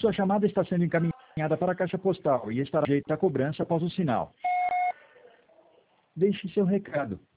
Sua chamada está sendo encaminhada para a caixa postal e estará sujeita à cobrança após o sinal. Deixe seu recado.